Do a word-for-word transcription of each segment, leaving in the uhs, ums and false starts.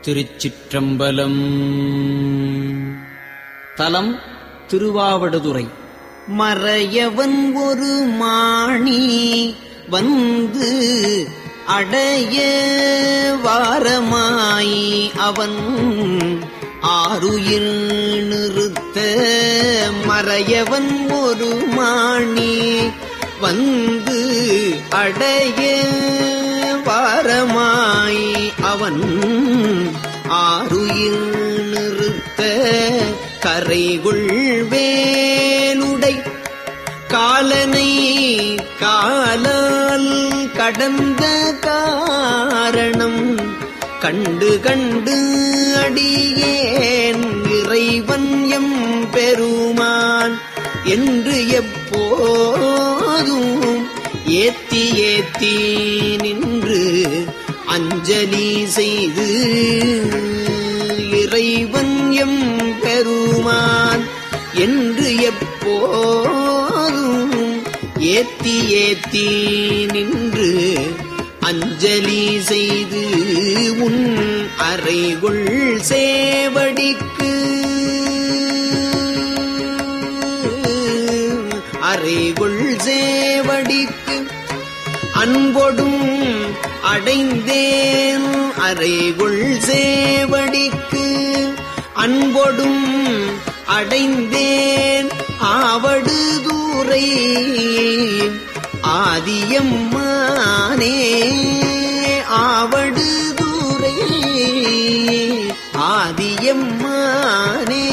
திருச்சிற்றம்பலம். தலம் திருவாவடுதுறை. மறையவன் ஒரு மாணி வந்து அடைய வாரமாய் அவன் ஆருயிர் நிறுத்த. மறையவன் ஒரு மாணி வந்து அடைய வாரமாய் அவன் ஆருயிர் நிறுத்த. கரைகுள் வேலுடை காலனை காலால் கடந்த காரணம் கண்டு கண்டு அடியேன் இறைவன் எம் பெருமான் என்று எப்போதும் ஏத்தி ஏத்தி நின்று அஞ்சலி செய்து. இறைவன் எம் பெருமான் என்று எப்போதும் ஏத்தி ஏத்தி நின்று அஞ்சலி செய்து. உன் அறைகுள் சேவடிக்கு அறைகுள் சேவடிக்கு அன்பொடும் அடைந்தேன். அறைகுள் சேவடிக்கு அன்பொடும் அடைந்தேன். ஆவடுதுறை ஆதியம்மானே ஆவடுதுறை ஆதியம்மானே.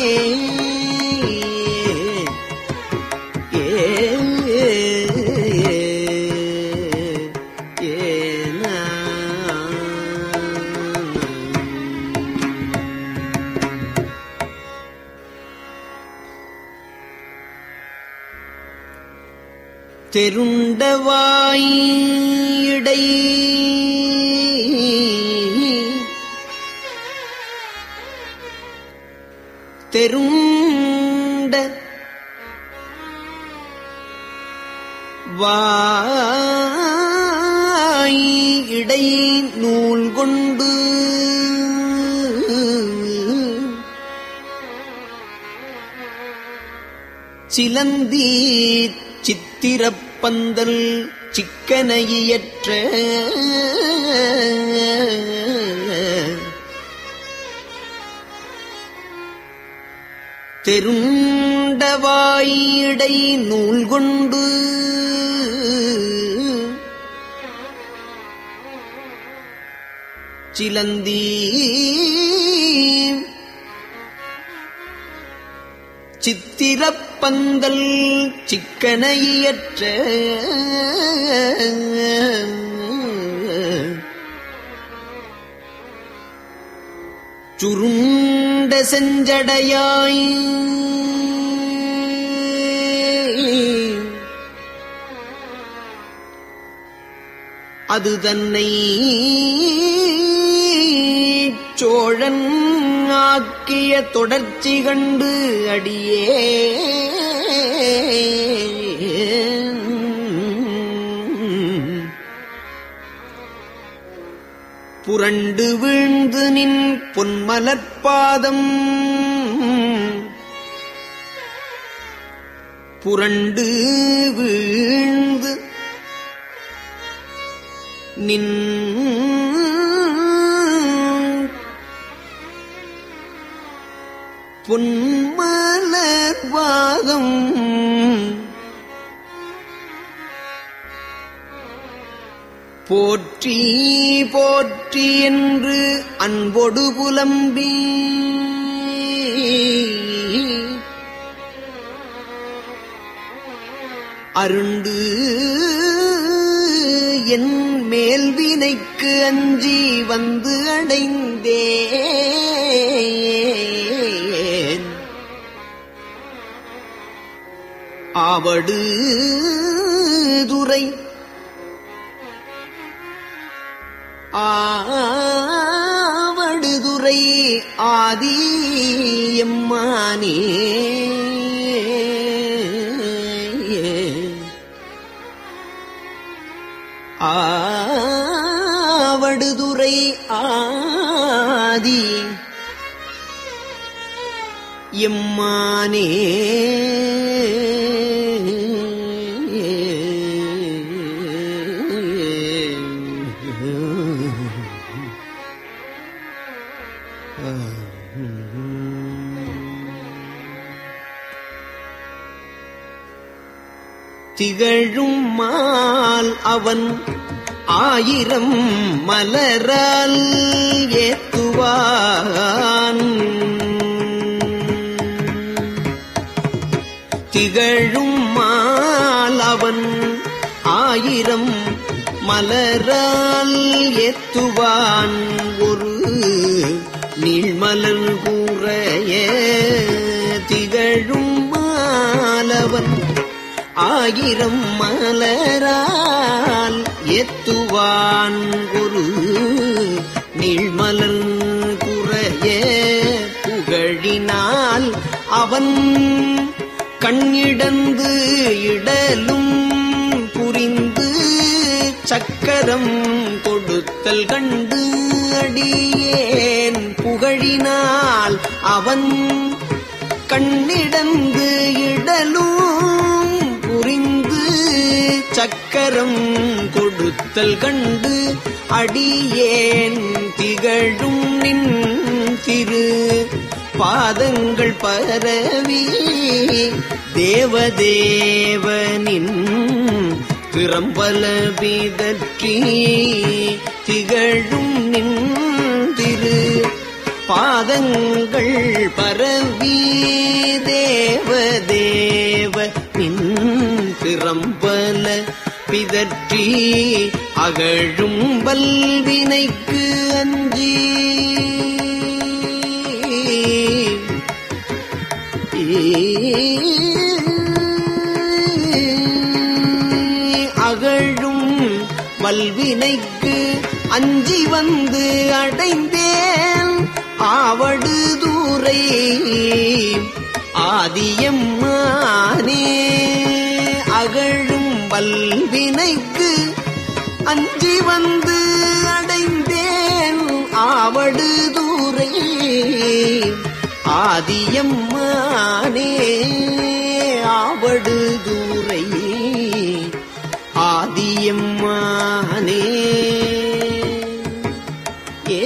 தெருண்டவாயிடை தெருண்ட வாயிடை நூல் கொண்டு சிலந்தி சித்திரப்பந்தல் சிக்கனையற்ற. தெருண்டவாயிடை நூல் கொண்டு சிலந்தி சித்திரப்பந்தல் சிக்கனையற்ற. சுருண்ட செஞ்சடையாய் அது தன்னை சோழன் ஆக்கிய தொடர்ச்சி கண்டு அடியே புரண்டு வீழ்ந்து நின் பொன்மலர்பாதம் புரண்டு வீழ்ந்து நின் பொன்மலர்பாதம் போற்றி போற்றி என்று அன்பொடு புலம்பி அருண்டு என் மேல்வினைக்கு அஞ்சி வந்து அடைந்தேன். ஆவடுதுறை ஆவடுதுறை ஆதியம்மானே ஆவடுதுறை ஆதியம்மானே. எம்மாதி எம்மானே திகழும் மால் அவன் ஆயிரம் மலரால் ஏத்துவான். திகழும் மால் அவன் ஆயிரம் மலரால் ஏத்துவான். ஒரு நீள்மலர் கூறைய திகழும் மாலவன் ஆயிரம் மலரால் ஏத்துவான். ஒரு நீள்மலர் குறைய புகழினால் அவன் கண்ணிடந்து இடலும் புரிந்து சக்கரம் கொடுத்தல் கண்டு அடியேன் புகழினால் அவன் கண்ணிடந்து இடலும் புரிந்து சக்கரம் கொடுத்தல் கண்டு அடியேன் திகழும் நின் திரு பாதங்கள் பரவி தேவதேவனின் திறம்பல பிதற்றி திகழும் நின் திரு பாதங்கள் பரவி தேவதேவ நின் திறம்பல பிதற்றி அகழும் வல்வினைக்கு அஞ்சி அகழும் வல்வினைக்கு அஞ்சி வந்து அடைந்தேன் ஆவடு தூரை ஆதியம்மானே. அகழும் வல்வினைக்கு அஞ்சி வந்து அடைந்தேன் ஆவடு தூரை ஆதியம்மானே. ஆவடு தூரை ஆதியம்மானே. ஏ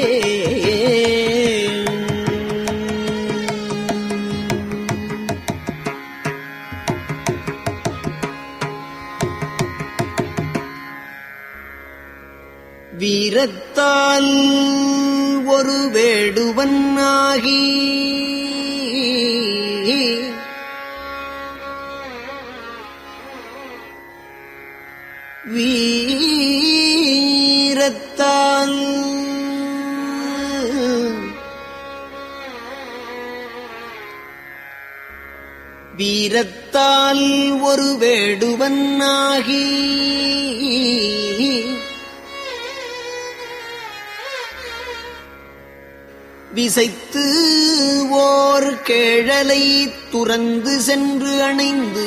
வீரத்தால் ஒரு வேடுவன் ஆகி வீரத்தால் வீரத்தால் ஒரு வேடுவன் ஆகி விசைத்து ஓர் கேழலை துறந்து சென்று அணைந்து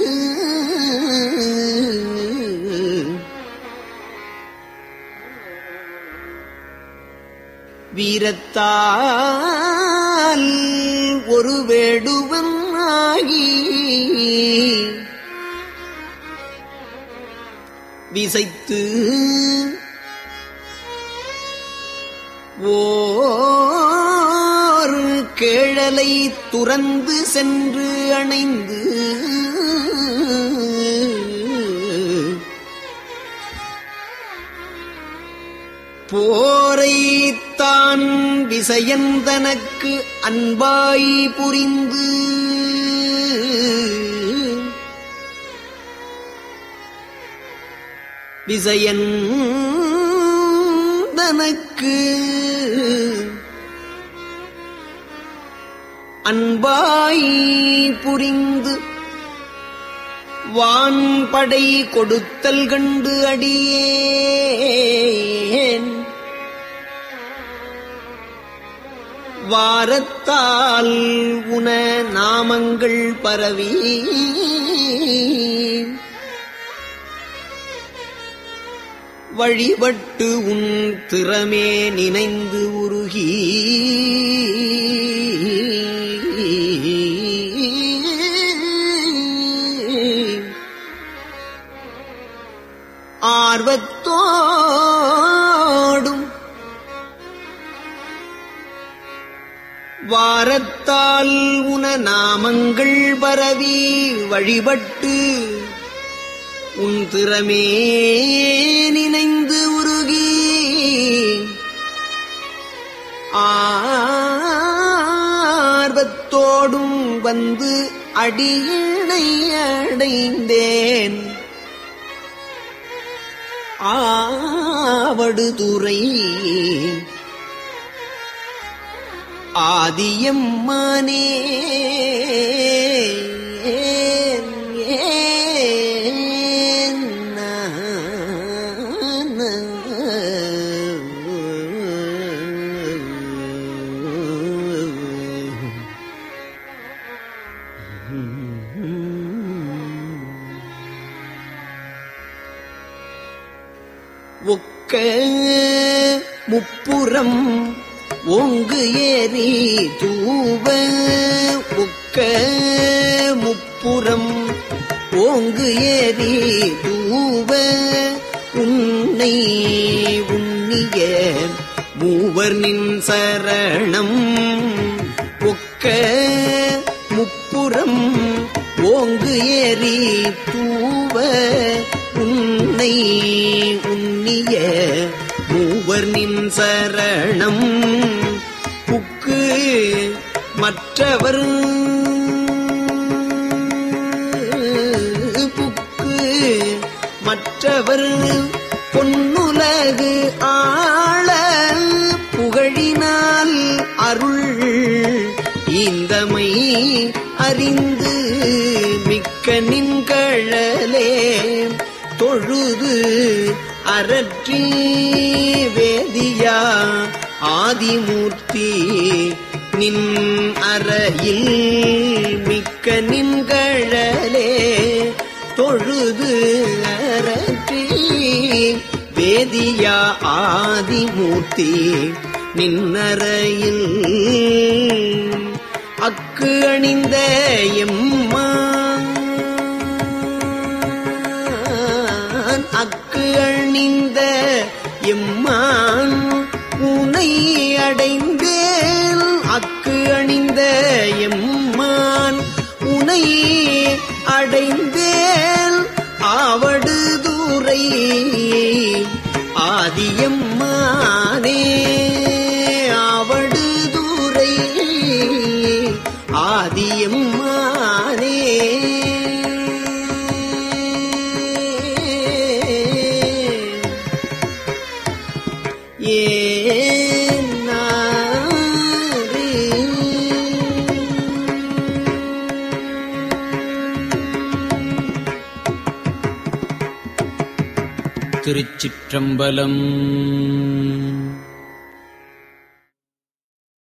வீரத்தால் ஒரு வேடுவன் ஆகி விசைத்து ஓர் கேழலை துறந்து சென்று அணைந்து போரைத்தான் விசயந்தனக்கு அன்பாய் புரிந்து விசயன் தனக்கு அன்பாய் புரிந்து வான்படை கொடுத்தல் கண்டு அடியேன் வாரத்தால் உன நாமங்கள் பரவி வழிபட்டு உன் திறமே நினைந்து உருகி ஆர்வத்தோடும் வாரத்தால் உன நாமங்கள் பரவி வழிபட்டு உன் திறமே நினைந்து உருகி ஆர்வத்தோடும் வந்து அடியினை அடைந்தேன். ஆவடுதுறை ஆதியம்மானே ஒக்க முப்புறம் ஓங்கு ஏறி தூவ ஒக்க முப்புறம் ஓங்கு ஏறி தூவ உன்னை உன்னிய மூவர் நின் சரணம். ஒக்க முப்புறம் ஓங்கு ஏறி தூவ உன்னை உன்னிய மூவர் நின் சரணம். புக்கு மற்றவர் புக்கு மற்றவர் பொன்னுலகு ஆள புகழினால் அருள் இந்தமை அறிந்து மிக்க நின்கழலே தொழுது அரற்றி வேதியா ஆதிமூர்த்தி நின் அறையில் மிக்க நின்கழலே தொழுது அரற்றி வேதியா ஆதிமூர்த்தி நின்னறையில் அக்கு அணிந்த எம்மான் அக்கு அணிந்த எம்மான் உனை அடைந்தேன். அக்கு அணிந்த எம்மான் உனை அடைந்தேன். ஆவடுதுறை ஆதியம்மானே ஆவடுதுறை ஆதியம்மானே திருச்சிற்றம்பலம்.